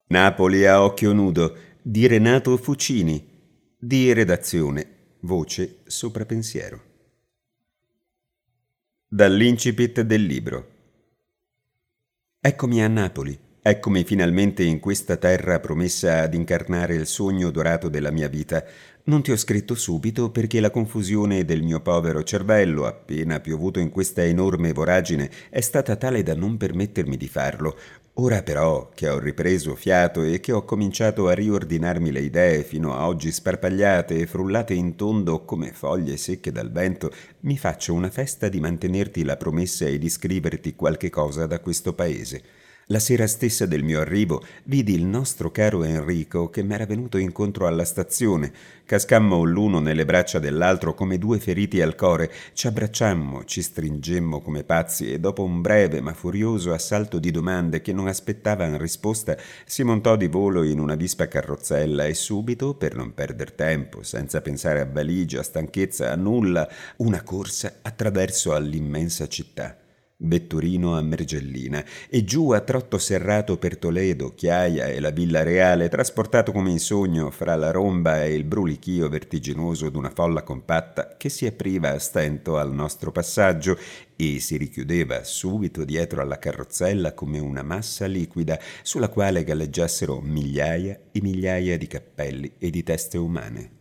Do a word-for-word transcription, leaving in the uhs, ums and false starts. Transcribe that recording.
Napoli a occhio nudo di Renato Fucini, di redazione, voce sopra pensiero. Dall'incipit del libro. Eccomi a Napoli, eccomi finalmente in questa terra promessa ad incarnare il sogno dorato della mia vita. Non ti ho scritto subito perché la confusione del mio povero cervello, appena piovuto in questa enorme voragine, è stata tale da non permettermi di farlo. Ora però, che ho ripreso fiato e che ho cominciato a riordinarmi le idee fino a oggi sparpagliate e frullate in tondo come foglie secche dal vento, mi faccio una festa di mantenerti la promessa e di scriverti qualche cosa da questo paese. La sera stessa del mio arrivo vidi il nostro caro Enrico che m'era venuto incontro alla stazione. Cascammo l'uno nelle braccia dell'altro come due feriti al core, ci abbracciammo, ci stringemmo come pazzi e dopo un breve ma furioso assalto di domande che non aspettavan risposta si montò di volo in una vispa carrozzella e subito, per non perder tempo, senza pensare a valigia, a stanchezza, a nulla, una corsa attraverso all'immensa città. Vetturino a Mergellina e giù a trotto serrato per Toledo, Chiaia e la Villa Reale, trasportato come in sogno fra la romba e il brulichio vertiginoso d'una folla compatta che si apriva a stento al nostro passaggio e si richiudeva subito dietro alla carrozzella come una massa liquida sulla quale galleggiassero migliaia e migliaia di cappelli e di teste umane.